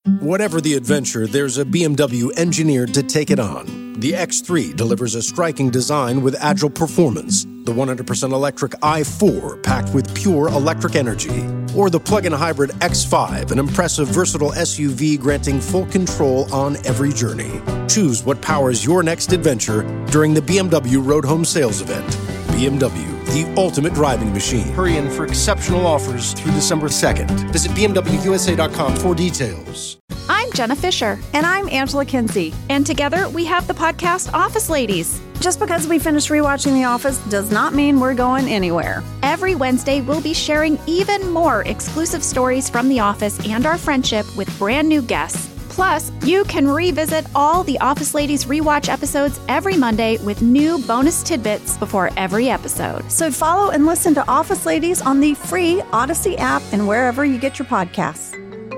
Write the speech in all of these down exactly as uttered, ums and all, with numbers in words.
Whatever the adventure, there's a B M W engineered to take it on. The X three delivers a striking design with agile performance. The one hundred percent electric i four, packed with pure electric energy. Or the plug-in hybrid X five, an impressive, versatile S U V granting full control on every journey. Choose what powers your next adventure during the B M W Road Home Sales Event. B M W, the ultimate driving machine. Hurry in for exceptional offers through December second. Visit B M W U S A dot com for details. I'm Jenna Fisher. And I'm Angela Kinsey. And together we have the podcast Office Ladies. Just because we finished rewatching The Office does not mean we're going anywhere. Every Wednesday, we'll be sharing even more exclusive stories from The Office and our friendship with brand new guests. Plus, you can revisit all the Office Ladies rewatch episodes every Monday with new bonus tidbits before every episode. So follow and listen to Office Ladies on the free Odyssey app and wherever you get your podcasts.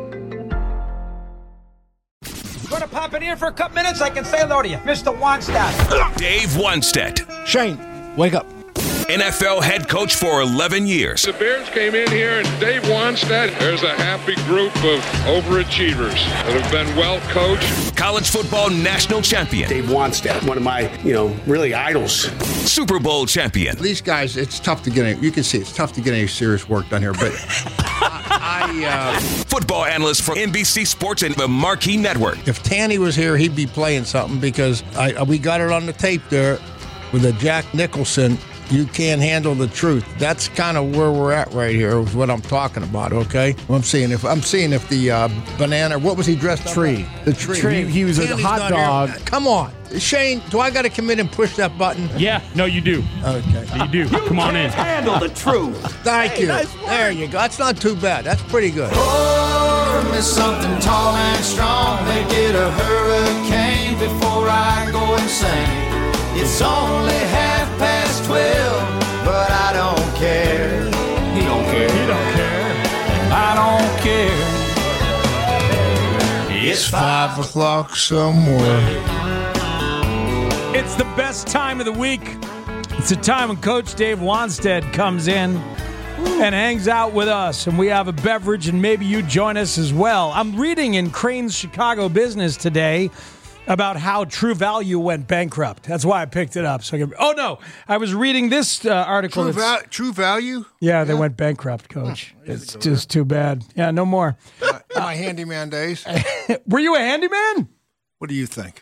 Going to pop in here for a couple minutes? I can say hello to you. Mister Wannstedt. Dave Wannstedt. Shane, wake up. N F L head coach for eleven years. The Bears came in here, and Dave Wannstedt, there's a happy group of overachievers that have been well coached. College football national champion. Dave Wannstedt, one of my, you know, really idols. Super Bowl champion. These guys, it's tough to get any, you can see it's tough to get any serious work done here, but I, I uh, football analyst for N B C Sports and the Marquee Network. If Tanny was here, he'd be playing something because I we got it on the tape there with a Jack Nicholson. You can't handle the truth. That's kind of where we're at right here. Is what I'm talking about. Okay, I'm seeing if I'm seeing if the uh, banana. What was he dressed? Tree. Up? The tree. tree. He, he was Tanny's a hot dog. Here. Come on, Shane. Do I got to come in and push that button? Yeah. No, you do. Okay. You do. You Come on in. Handle the truth. Thank hey, you. Nice there you go. That's not too bad. That's pretty good. Pour me something tall and strong. Make it a hurricane before I go insane. It's only half past twelve. But I don't care. He don't care. He don't care. I don't care. It's five o'clock somewhere. It's the best time of the week. It's the time when Coach Dave Wannstedt comes in and hangs out with us, and we have a beverage, and maybe you join us as well. I'm reading in Crane's Chicago Business today about how True Value went bankrupt. That's why I picked it up. So I could, oh, no. I was reading this uh, article. True, val- True Value? Yeah, they yeah. went babankrupt, Coach. Oh, it's just too bad. Yeah, no more. Uh, my handyman days. Were you a handyman? What do you think?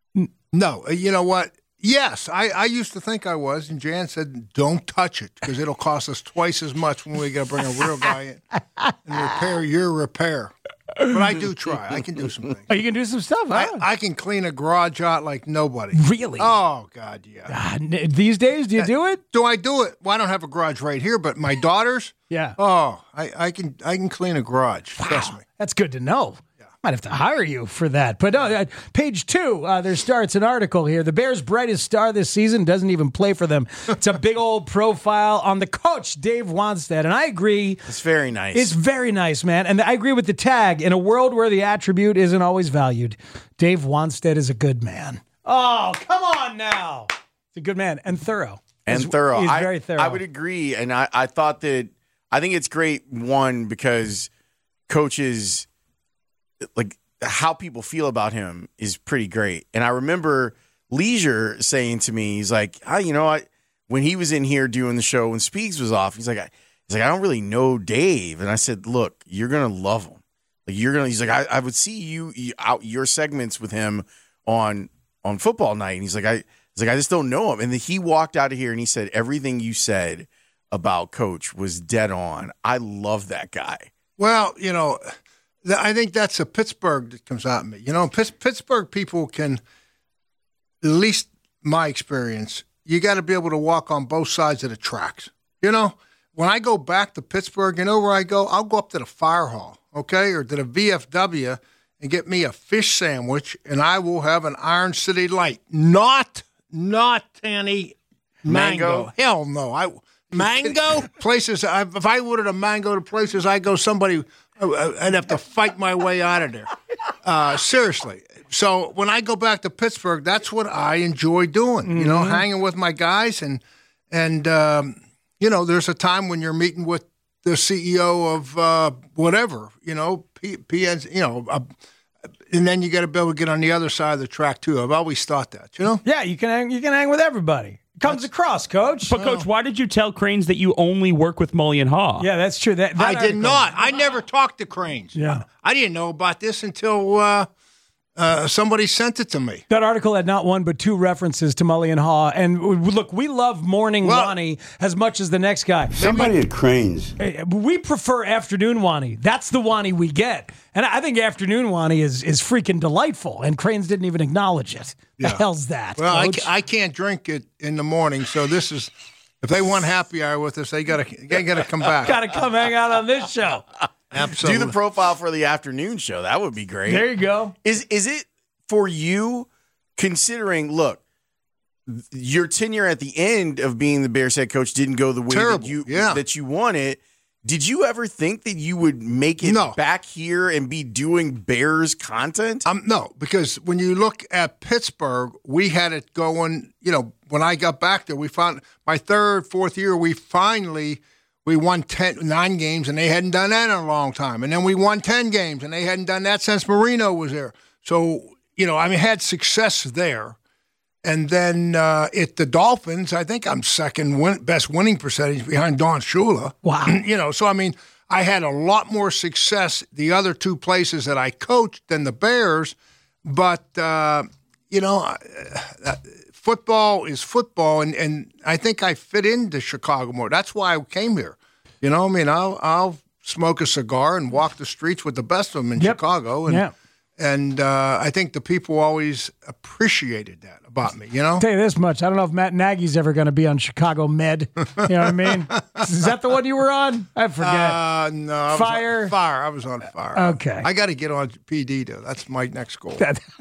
No. You know what? Yes, I, I used to think I was, and Jan said, don't touch it, because it'll cost us twice as much when we got to bring a real guy in and repair your repair. But I do try. I can do some things. Oh, you can do some stuff, huh? I, I can clean a garage out like nobody. Really? Oh, God, yeah. Uh, these days, do you do it? Do I do it? Well, I don't have a garage right here, but my daughters? Yeah. Oh, I, I can I can clean a garage. Wow. Trust me. That's good to know. Might have to hire you for that. But no, uh, page two, uh, there starts an article here. The Bears' brightest star this season doesn't even play for them. It's a big old profile on the coach, Dave Wannstedt. And I agree. It's very nice. It's very nice, man. And I agree with the tag. In a world where the attribute isn't always valued, Dave Wannstedt is a good man. Oh, come on now. He's a good man and thorough. And he's, thorough. He's I, very thorough. I would agree. And I, I thought that, I think it's great, one, because coaches, like, how people feel about him is pretty great. And I remember Leisure saying to me, he's like, oh, you know, I, when he was in here doing the show when Speaks was off, he's like, I, he's like, I don't really know Dave. And I said, look, you're going to love him. Like, you're going to, he's like, I, I would see you, you out your segments with him on, on football night. And he's like, I, he's like, I just don't know him. And then he walked out of here and he said, everything you said about Coach was dead on. I love that guy. Well, you know, I think that's a Pittsburgh that comes out in me. You know, Pittsburgh people can, at least my experience, you got to be able to walk on both sides of the tracks. You know, when I go back to Pittsburgh, you know where I go? I'll go up to the fire hall, okay, or to the V F W and get me a fish sandwich, and I will have an Iron City Light. Not, not any mango. mango. Hell no. I Mango? Places, I, if I ordered a mango to places I go, somebody, I'd have to fight my way out of there. Uh, seriously. So when I go back to Pittsburgh, that's what I enjoy doing, mm-hmm. you know, hanging with my guys. And, and um, you know, there's a time when you're meeting with the C E O of uh, whatever, you know, P- PNC, you know, uh, and then you got to be able to get on the other side of the track too. I've always thought that, you know. Yeah, you can hang, you can hang with everybody. Comes that's, across, Coach. But, Coach, why did you tell Cranes that you only work with Mully and Haw? Yeah, that's true. That, that I did not. I never talked to Cranes. Yeah. I didn't know about this until uh, uh, somebody sent it to me. That article had not one but two references to Mully and Haw. And look, we love morning well, Wani as much as the next guy. Somebody at Cranes. We prefer afternoon Wani. That's the Wani we get. And I think afternoon Wani is, is freaking delightful. And Cranes didn't even acknowledge it. Yeah. The hell's that? Well, I, Coach? I can't drink it in the morning, so this is if they want happy hour with us, they gotta they gotta come back. Gotta come hang out on this show. Absolutely. Do the profile for the afternoon show. That would be great. There you go. Is is it for you, considering, look, your tenure at the end of being the Bears head coach didn't go the way Terrible. that you yeah. that you wanted. Did you ever think that you would make it no. back here and be doing Bears content? Um, no, because when you look at Pittsburgh, we had it going, you know, when I got back there, we found my third, fourth year, we finally we won ten, nine games, and they hadn't done that in a long time. And then we won ten games, and they hadn't done that since Marino was there. So, you know, I mean, had success there. And then uh, at the Dolphins, I think I'm second win- best winning percentage behind Don Shula. Wow. You know, so, I mean, I had a lot more success the other two places that I coached than the Bears. But, uh, you know, uh, football is football, and, and I think I fit into Chicago more. That's why I came here. You know, I mean, I'll, I'll smoke a cigar and walk the streets with the best of them in yep. Chicago. And, yep. And uh, I think the people always appreciated that about me, you know? I'll tell you this much. I don't know if Matt Nagy's ever going to be on Chicago Med. You know what I mean? Is that the one you were on? I forget. Uh, no. I Fire? Was on fire. I was on fire. Okay. I got to get on P D, though. That's my next goal.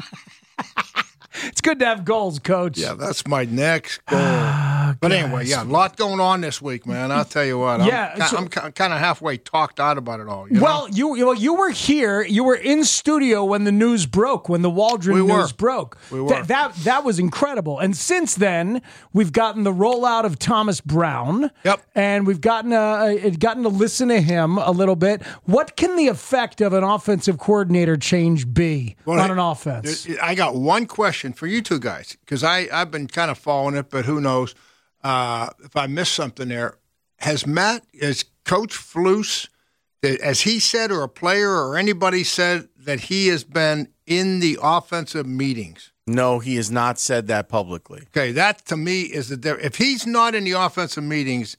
It's good to have goals, Coach. Yeah, that's my next goal. But anyway, yeah, a lot going on this week, man. I'll tell you what. I'm, yeah, so, I'm kind of halfway talked out about it all. You well, know? you well, you were here. You were in studio when the news broke, when the Waldron we news were. broke. We were. Th- that that was incredible. And since then, we've gotten the rollout of Thomas Brown. Yep. And we've gotten a, gotten to listen to him a little bit. What can the effect of an offensive coordinator change be well, on an offense? I got one question for you two guys, because I I've been kind of following it, but who knows. Uh, if I missed something there, has Matt, has Coach Flus, as he said, or a player or anybody said that he has been in the offensive meetings? No, he has not said that publicly. Okay, that to me is the difference. If he's not in the offensive meetings,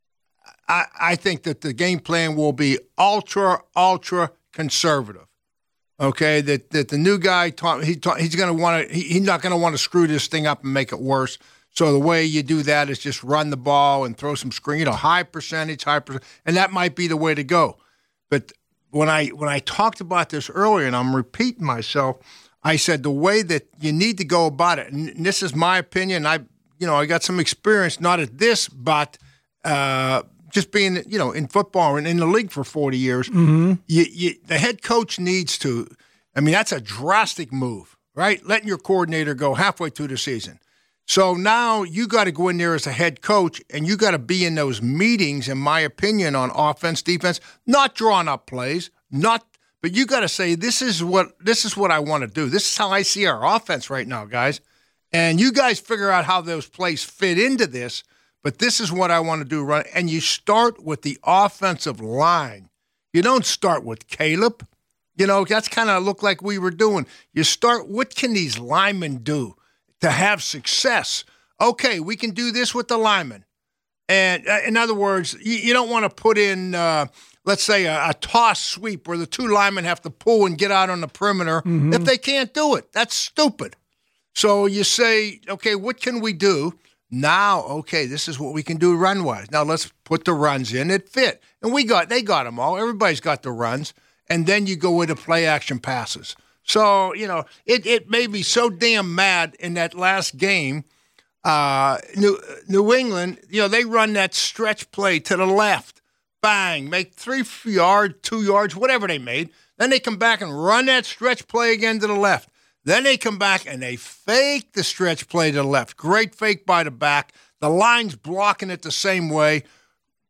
I, I think that the game plan will be ultra, ultra conservative. Okay, that that the new guy, he, he's going to want to, he, he's not going to want to screw this thing up and make it worse. So the way you do that is just run the ball and throw some screen, you know, high percentage, high percentage, and that might be the way to go. But when I when I talked about this earlier, and I'm repeating myself, I said the way that you need to go about it, and this is my opinion. I you know I got some experience, not at this, but uh, just being you know in football and in the league for forty years. Mm-hmm. You, you, the head coach needs to. I mean, that's a drastic move, right? Letting your coordinator go halfway through the season. So now you got to go in there as a head coach, and you got to be in those meetings, in my opinion, on offense, defense, not drawing up plays, not, but you got to say, this is what this is what I want to do. This is how I see our offense right now, guys. And you guys figure out how those plays fit into this, but this is what I want to do. Run, and you start with the offensive line. You don't start with Caleb. You know, that's kind of look like we were doing. You start, what can these linemen do to have success? Okay, we can do this with the linemen. And uh, in other words, you, you don't want to put in, uh, let's say, a, a toss sweep where the two linemen have to pull and get out on the perimeter Mm-hmm. if they can't do it. That's stupid. So you say, okay, what can we do? Now, okay, this is what we can do run-wise. Now let's put the runs in that fit. And we got, they got them all. Everybody's got the runs. And then you go into play-action passes. So, you know, it, it made me so damn mad in that last game. Uh, New, New England, you know, they run that stretch play to the left. Bang, make three yards, two yards, whatever they made. Then they come back and run that stretch play again to the left. Then they come back and they fake the stretch play to the left. Great fake by the back. The line's blocking it the same way.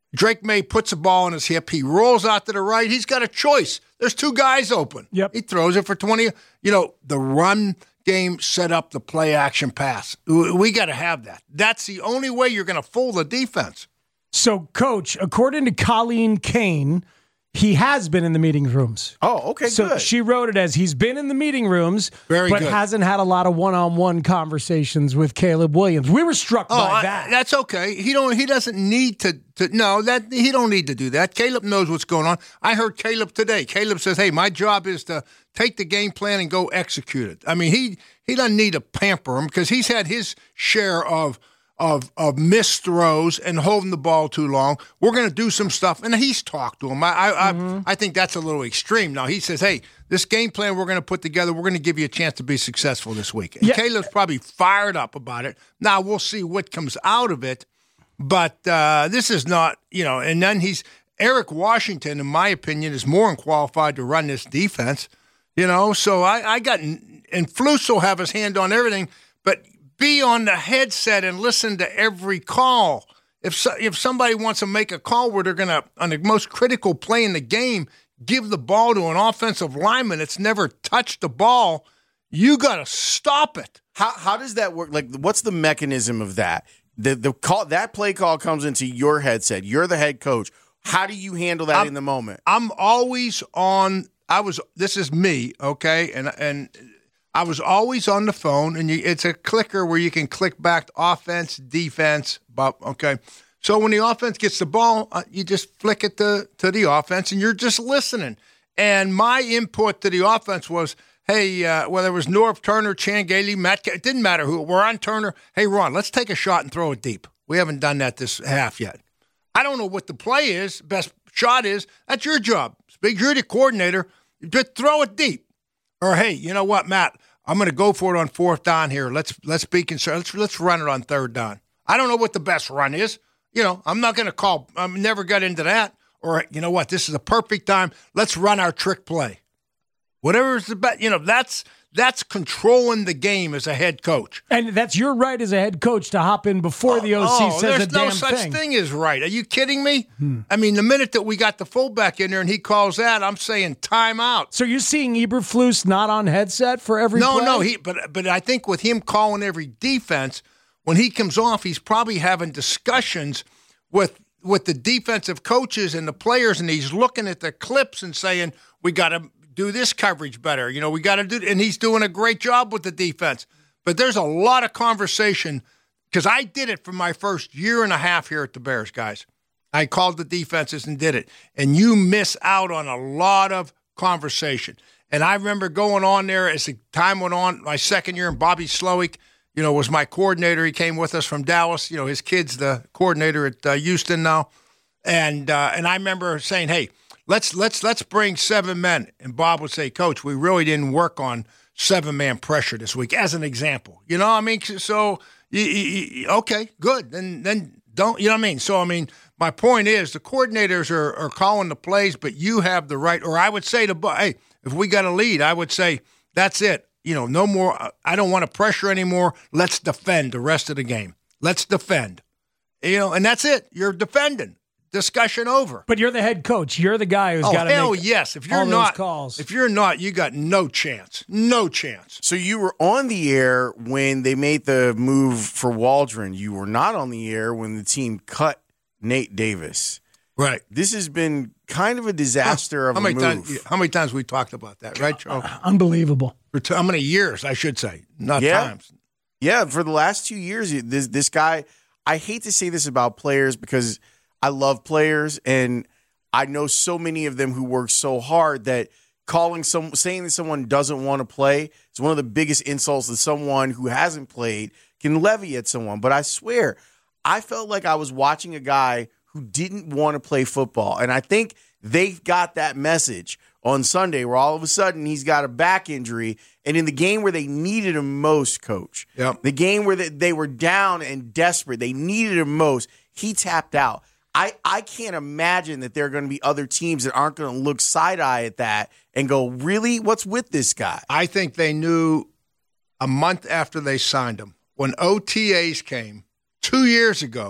Drake May puts the ball on his hip. He rolls out to the right. He's got a choice. There's two guys open. Yep. He throws it for twenty. You know, the run game set up the play action pass. We got to have that. That's the only way you're going to fool the defense. So, Coach, according to Colleen Kane, he has been in the meeting rooms. Oh, okay, so good. She wrote it as he's been in the meeting rooms, Very but good. hasn't had a lot of one-on-one conversations with Caleb Williams. We were struck Oh, by I- that. that's okay. He don't. He doesn't need to. to no, that he don't need to do that. Caleb knows what's going on. I heard Caleb today. Caleb says, "Hey, my job is to take the game plan and go execute it." I mean, he he doesn't need to pamper him because he's had his share of. Of, of missed throws and holding the ball too long. We're going to do some stuff. And he's talked to him. I I, Mm-hmm. I I think that's a little extreme. Now, he says, hey, this game plan we're going to put together, we're going to give you a chance to be successful this week. And Yeah. Caleb's probably fired up about it. Now, we'll see what comes out of it. But uh, this is not, you know, and then he's Eric Washington, in my opinion, is more than qualified to run this defense. You know, so I, I got, and Flus will have his hand on everything, but be on the headset and listen to every call. If so, if somebody wants to make a call where they're going to, on the most critical play in the game, give the ball to an offensive lineman that's never touched the ball, you got to stop it. How how does that work? Like, what's the mechanism of that? The the call that play call comes into your headset. You're the head coach. How do you handle that I'm, in the moment? I'm always on. I was. This is me, okay, and and. I was always on the phone, and you, it's a clicker where you can click back to offense, defense, but okay. So when the offense gets the ball, uh, you just flick it to, to the offense, and you're just listening. And my input to the offense was, hey, uh, whether it was Norv Turner, Chan Gailey, Matt, it didn't matter who. We're on Turner. Hey, Ron, let's take a shot and throw it deep. We haven't done that this half yet. I don't know what the play is, best shot is. That's your job. Big, you're the coordinator. Just throw it deep. Or, hey, you know what, Matt? I'm going to go for it on fourth down here. Let's let's be concerned. Let's, let's run it on third down. I don't know what the best run is. You know, I'm not going to call. I never got into that. Or, you know what? This is a perfect time. Let's run our trick play. Whatever is the best. You know, that's that's controlling the game as a head coach. And that's your right as a head coach to hop in before oh, the O C oh, says there's a damn no such thing. thing as right. Are you kidding me? Hmm. I mean, the minute that we got the fullback in there and he calls that, I'm saying timeout. So you're seeing Eberflus not on headset for every no, play? no. He, but but I think with him calling every defense, when he comes off, he's probably having discussions with with the defensive coaches and the players, and he's looking at the clips and saying, we got to do this coverage better. You know, we got to do, and he's doing a great job with the defense. But there's a lot of conversation because I did it for my first year and a half here at the Bears, guys. I called the defenses and did it. And you miss out on a lot of conversation. And I remember going on there as the time went on, my second year, and Bobby Slowick, you know, was my coordinator. He came with us from Dallas. You know, his kid's the coordinator at uh, Houston now. And uh, and I remember saying, hey, let's let's let's bring seven men. And Bob would say, Coach, we really didn't work on seven-man pressure this week, as an example. You know what I mean? So, you, you, okay, good. Then then don't, you know what I mean? So, I mean, my point is the coordinators are, are calling the plays, but you have the right, or I would say to, hey, if we got a lead, I would say, that's it. You know, no more, I don't want to pressure anymore. Let's defend the rest of the game. Let's defend. You know, and that's it. You're defending. Discussion over. But you're the head coach. You're the guy who's oh, got to hell make yes. If you're all not, those calls. If you're not, you got no chance. No chance. So you were on the air when they made the move for Waldron. You were not on the air when the team cut Nate Davis. Right. This has been kind of a disaster how, of how a many move. Times, how many times we talked about that, right, Joe? Unbelievable. For t- how many years, I should say, not yeah. times. Yeah, for the last two years, this this guy, I hate to say this about players because I love players, and I know so many of them who work so hard that calling some, saying that someone doesn't want to play is one of the biggest insults that someone who hasn't played can levy at someone. But I swear, I felt like I was watching a guy who didn't want to play football, and I think they got that message on Sunday where all of a sudden he's got a back injury, and in the game where they needed him most, Coach, yep. the game where they, they were down and desperate, they needed him most, he tapped out. I, I can't imagine that there are going to be other teams that aren't going to look side-eye at that and go, really? What's with this guy? I think they knew a month after they signed him, when O T As came two years ago,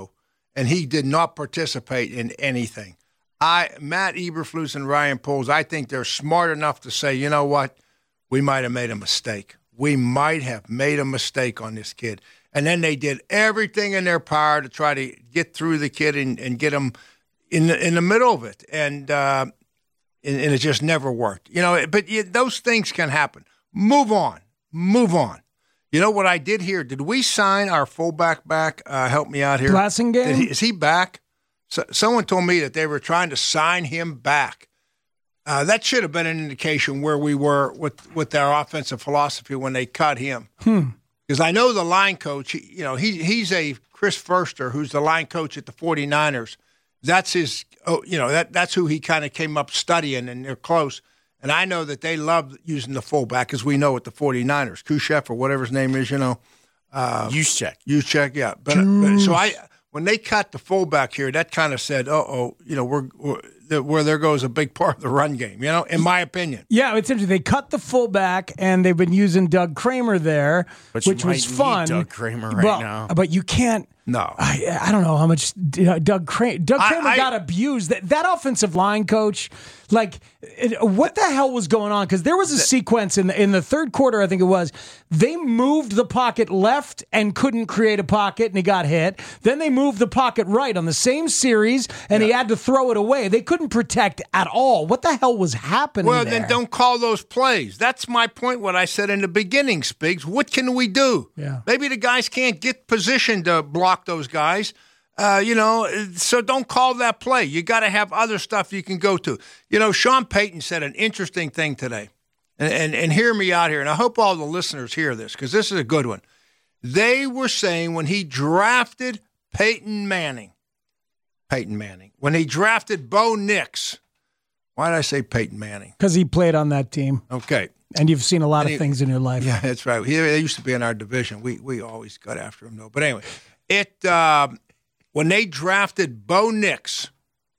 and he did not participate in anything. I Matt Eberflus and Ryan Poles, I think they're smart enough to say, you know what, we might have made a mistake. We might have made a mistake on this kid. And then they did everything in their power to try to get through the kid and, and get him in the, in the middle of it. And, uh, and, and it just never worked. You know, but you, those things can happen. Move on. Move on. You know what I did here? Did we sign our fullback back? Uh, help me out here. Blasingame? He, is he back? So, someone told me that they were trying to sign him back. Uh, that should have been an indication where we were with, with our offensive philosophy when they cut him. Hmm. Because I know the line coach, he, you know, he he's a Chris Furster, who's the line coach at the 49ers. That's his, oh, you know, that that's who he kind of came up studying, and they're close. And I know that they love using the fullback, as we know at the 49ers, Kushef or whatever his name is, you know. Uh, Juszczyk. Juszczyk, yeah. But, but so I, when they cut the fullback here, that kind of said, uh-oh, you know, we're, we're where there goes a big part of the run game, you know, in my opinion. Yeah, it's interesting. They cut the fullback, and they've been using Doug Kramer there, but which you was might fun. Need Doug Kramer right well, now. But you can't. No. I, I don't know how much Doug Kramer, Doug Kramer I, I, got abused. That, that offensive line coach, like, it, what the hell was going on? Because there was a the, sequence in the, in the third quarter, I think it was, they moved the pocket left and couldn't create a pocket, and he got hit. Then they moved the pocket right on the same series, and yeah. he had to throw it away. They couldn't protect at all. What the hell was happening Well, there? then don't call those plays. That's my point, what I said in the beginning, Spigs. What can we do? Yeah. Maybe the guys can't get positioned to block those guys. Uh, you know, so don't call that play. You got to have other stuff you can go to. You know, Sean Payton said an interesting thing today, and, and, and hear me out here, and I hope all the listeners hear this, because this is a good one. They were saying when he drafted Peyton Manning, Peyton Manning, when he drafted Bo Nix, why did I say Peyton Manning? Because he played on that team. Okay. And you've seen a lot he, of things in your life. Yeah, that's right. He, they used to be in our division. We we always got after him, though. But anyway, it uh, when they drafted Bo Nix,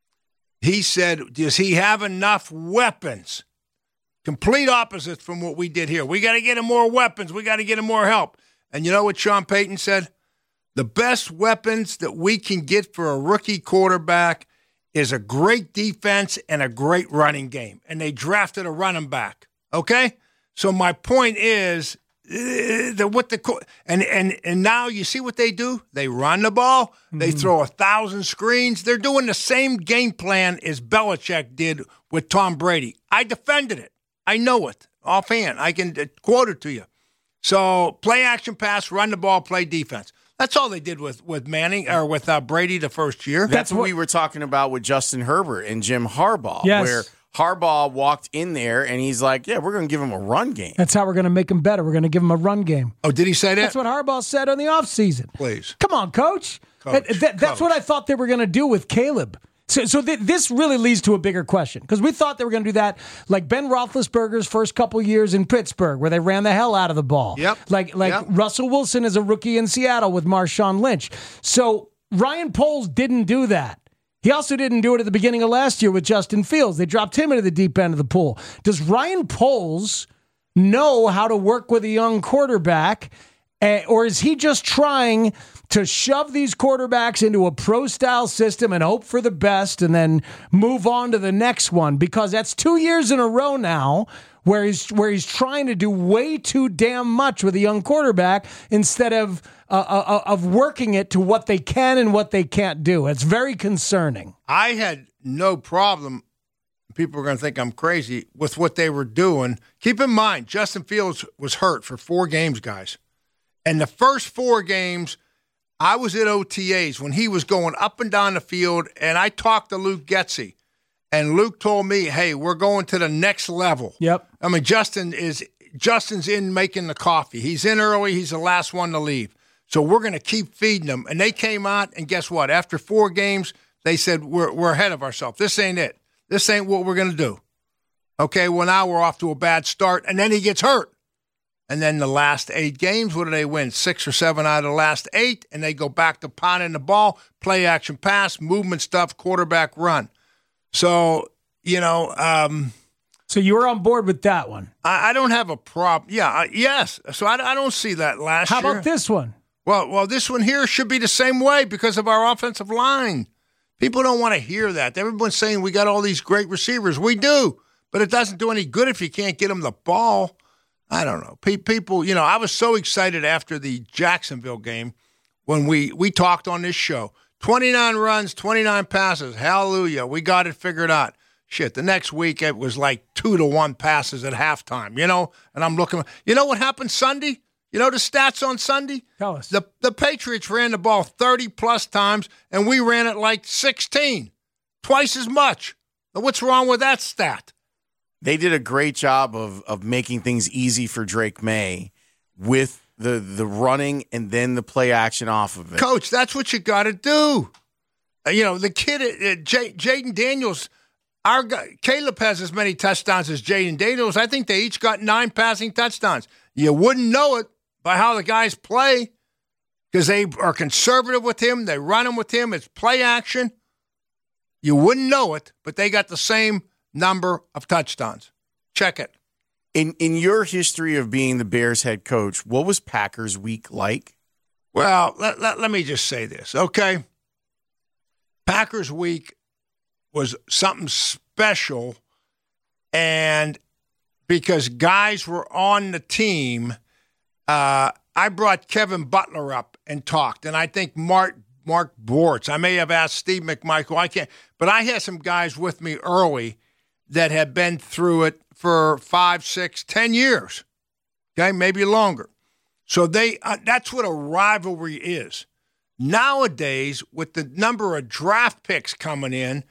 he said, does he have enough weapons? Complete opposite from what we did here. We got to get him more weapons. We got to get him more help. And you know what Sean Payton said? The best weapons that we can get for a rookie quarterback is a great defense and a great running game. And they drafted a running back. Okay? So my point is uh, the what the and and and now you see what they do? They run the ball, mm-hmm. they throw a thousand screens. They're doing the same game plan as Belichick did with Tom Brady. I defended it. I know it offhand. I can quote it to you. So play action pass, run the ball, play defense. That's all they did with, with Manning or with uh, Brady the first year. That's, That's what we were talking about with Justin Herbert and Jim Harbaugh, yes. where Harbaugh walked in there and he's like, yeah, we're going to give him a run game. That's how we're going to make him better. We're going to give him a run game. Oh, did he say that? That's what Harbaugh said on the offseason. Please. Come on, coach. coach, that, that, that's coach. what I thought they were going to do with Caleb. So, so th- this really leads to a bigger question, because we thought they were going to do that like Ben Roethlisberger's first couple years in Pittsburgh, where they ran the hell out of the ball. Yep. Like like yep. Russell Wilson as a rookie in Seattle with Marshawn Lynch. So Ryan Poles didn't do that. He also didn't do it at the beginning of last year with Justin Fields. They dropped him into the deep end of the pool. Does Ryan Poles know how to work with a young quarterback, uh, or is he just trying to shove these quarterbacks into a pro-style system and hope for the best and then move on to the next one? Because that's two years in a row now where he's where he's trying to do way too damn much with a young quarterback instead of uh, uh, of working it to what they can and what they can't do. It's very concerning. I had no problem. People are going to think I'm crazy with what they were doing. Keep in mind, Justin Fields was hurt for four games, guys. And the first four games, I was at O T As when he was going up and down the field, and I talked to Luke Getsy. And Luke told me, hey, we're going to the next level. Yep. I mean, Justin is Justin's in making the coffee. He's in early. He's the last one to leave. So we're going to keep feeding them. And they came out, and guess what? After four games, they said, we're we're ahead of ourselves. This ain't it. This ain't what we're going to do. Okay, well, now we're off to a bad start. And then he gets hurt. And then the last eight games, what do they win? Six or seven out of the last eight, and they go back to pounding the ball, play action pass, movement stuff, quarterback run. So, you know. Um, so you were on board with that one? I, I don't have a problem. Yeah, uh, yes. So I, I don't see that last How year. How about this one? Well, well, this one here should be the same way because of our offensive line. People don't want to hear that. Everyone's saying we got all these great receivers. We do, but it doesn't do any good if you can't get them the ball. I don't know. People, you know, I was so excited after the Jacksonville game when we, we talked on this show. twenty-nine runs, twenty-nine passes. Hallelujah. We got it figured out. Shit, the next week it was like two to one passes at halftime, you know? And I'm looking. You know what happened Sunday? You know the stats on Sunday? Tell us. The, the Patriots ran the ball thirty-plus times, and we ran it like sixteen. Twice as much. Now, what's wrong with that stat? They did a great job of of making things easy for Drake May with the the running and then the play action off of it. Coach, that's what you got to do. Uh, you know, the kid, uh, J- Jaden Daniels, our guy, Caleb has as many touchdowns as Jaden Daniels. I think they each got nine passing touchdowns. You wouldn't know it by how the guys play because they are conservative with him. They run him with him. It's play action. You wouldn't know it, but they got the same number of touchdowns. Check it. In in your history of being the Bears head coach, what was Packers week like? Well, let, let, let me just say this, okay? Packers week was something special, and because guys were on the team, uh, I brought Kevin Butler up and talked, and I think Mark Mark Bortz. I may have asked Steve McMichael. I can't, but I had some guys with me early that had been through it for five, six, ten years, okay, maybe longer. So they uh, that's what a rivalry is. Nowadays, with the number of draft picks coming in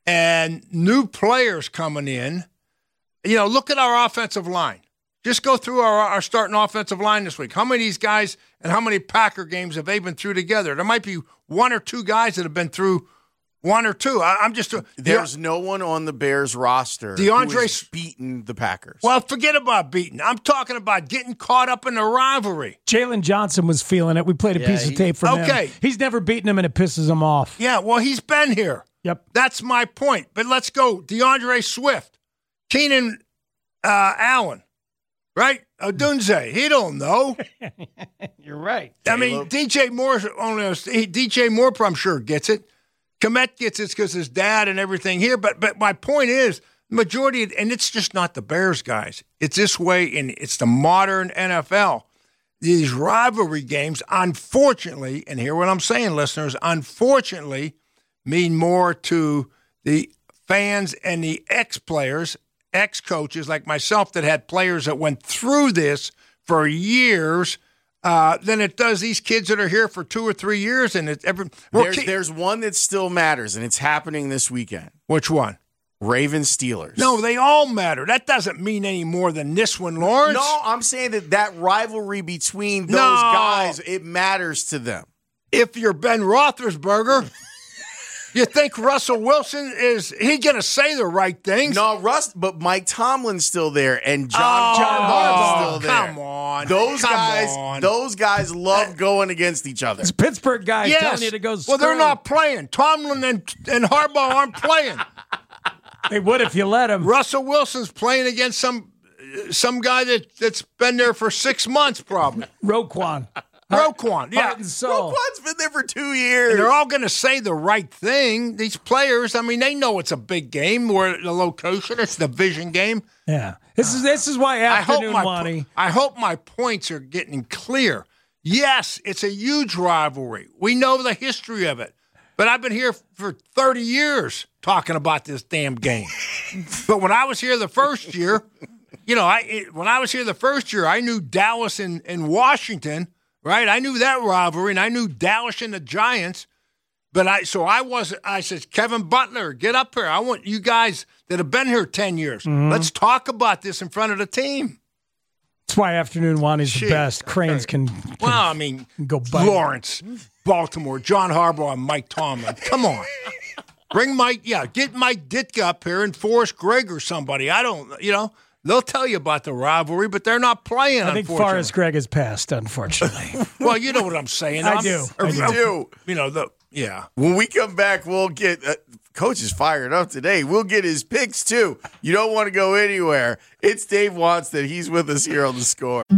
and new players coming in, you know, look at our offensive line. Just go through our, our starting offensive line this week. How many of these guys and how many Packer games have they been through together? There might be one or two guys that have been through one or two. I, I'm just. There's no one on the Bears roster DeAndre who has beaten the Packers. Well, forget about beating. I'm talking about getting caught up in the rivalry. Jalen Johnson was feeling it. We played a Yeah, piece he- of tape from him. Okay. He's never beaten him, and it pisses him off. Yeah, well, he's been here. Yep. That's my point. But let's go. DeAndre Swift, Keenan uh, Allen, right? Odunze. He don't know. You're right. I mean, D J Moore only knows- he- D J Moore, I'm sure, gets it. Komet gets it because his dad and everything here. But but my point is, majority, of, and it's just not the Bears guys. It's this way, and it's the modern N F L. These rivalry games, unfortunately, and hear what I'm saying, listeners, unfortunately, mean more to the fans and the ex-players, ex-coaches like myself that had players that went through this for years uh, than it does these kids that are here for two or three years. And it's every There's, ki- there's one that still matters, and it's happening this weekend. Which one? Ravens Steelers. No, they all matter. That doesn't mean any more than this one, Lawrence. No, I'm saying that that rivalry between those No. guys, it matters to them. If you're Ben Roethlisberger, you think Russell Wilson is he going to say the right things? No, Russ, but Mike Tomlin's still there, and John Oh, Harbaugh's still there. come on. Those Come guys, on. those guys love going against each other. It's Pittsburgh guys Yes. telling you to go well, they're screw. not playing. Tomlin and, and Harbaugh aren't playing. They would if you let them. Russell Wilson's playing against some some guy that, that's been there for six months, probably. Roquan. Roquan, yeah. Heart and soul. Roquan's been there for two years. And they're all going to say the right thing. These players, I mean, they know it's a big game where the location, it's the division game. Yeah. This is this is why I hope, afternoon, my, Wani. I hope my points are getting clear. Yes, it's a huge rivalry. We know the history of it. But I've been here for thirty years talking about this damn game. But when I was here the first year, you know, I it, when I was here the first year, I knew Dallas and, and Washington, right? I knew that rivalry, and I knew Dallas and the Giants. But I so I was I said, Kevin Butler, get up here. I want you guys that have been here ten years. Mhm. Let's talk about this in front of the team. That's why afternoon Wani's the Shit. best. Cranes can, can Well, I mean, go bite. Lawrence, Baltimore, John Harbaugh, and Mike Tomlin. Come on. Bring Mike, yeah, get Mike Ditka up here and Forrest Gregg or somebody. I don't, you know, they'll tell you about the rivalry, but they're not playing, I think unfortunately. Forrest Gregg has passed, unfortunately. Well, you know what I'm saying. I I'm- do. or- I We do. You know, the yeah. When we come back, we'll get uh, Coach is fired up today. We'll get his picks too. You don't want to go anywhere. It's Dave Wants that he's with us here on The Score.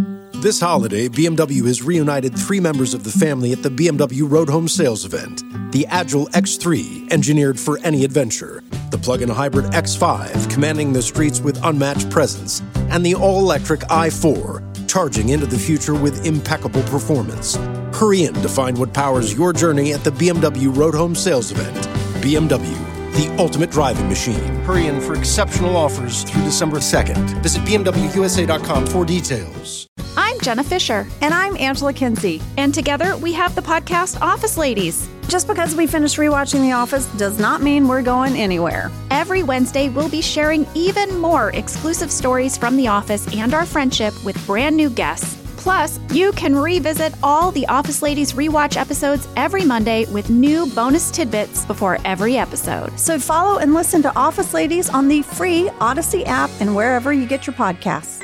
This holiday, B M W has reunited three members of the family at the B M W Road Home Sales event. The Agile X three, engineered for any adventure. The plug-in hybrid X five, commanding the streets with unmatched presence. And the all-electric i four, charging into the future with impeccable performance. Hurry in to find what powers your journey at the B M W Road Home Sales event. B M W, the ultimate driving machine. Hurry in for exceptional offers through December second. Visit B M W U S A dot com for details. I'm Jenna Fisher. And I'm Angela Kinsey. And together we have the podcast Office Ladies. Just because we finished rewatching The Office does not mean we're going anywhere. Every Wednesday, we'll be sharing even more exclusive stories from The Office and our friendship with brand new guests. Plus, you can revisit all the Office Ladies rewatch episodes every Monday with new bonus tidbits before every episode. So follow and listen to Office Ladies on the free Odyssey app and wherever you get your podcasts.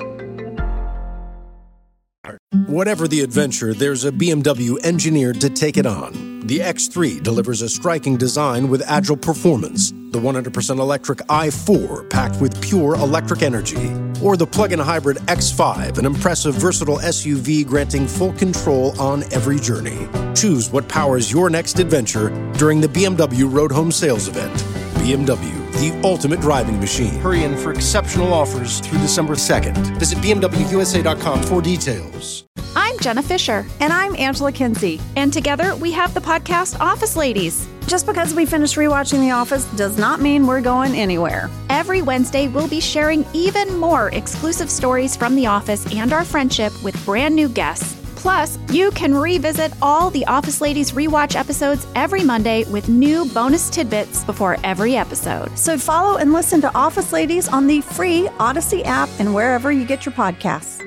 Whatever the adventure, there's a B M W engineered to take it on. The X three delivers a striking design with agile performance. The one hundred percent electric i four, packed with pure electric energy. Or the plug-in hybrid X five, an impressive, versatile S U V granting full control on every journey. Choose what powers your next adventure during the B M W Road Home Sales event. B M W, the ultimate driving machine. Hurry in for exceptional offers through December second. Visit B M W U S A dot com for details. I'm Jenna Fisher. And I'm Angela Kinsey. And together we have the podcast Office Ladies. Just because we finished rewatching The Office does not mean we're going anywhere. Every Wednesday, we'll be sharing even more exclusive stories from The Office and our friendship with brand new guests. Plus, you can revisit all the Office Ladies rewatch episodes every Monday with new bonus tidbits before every episode. So follow and listen to Office Ladies on the free Odyssey app and wherever you get your podcasts.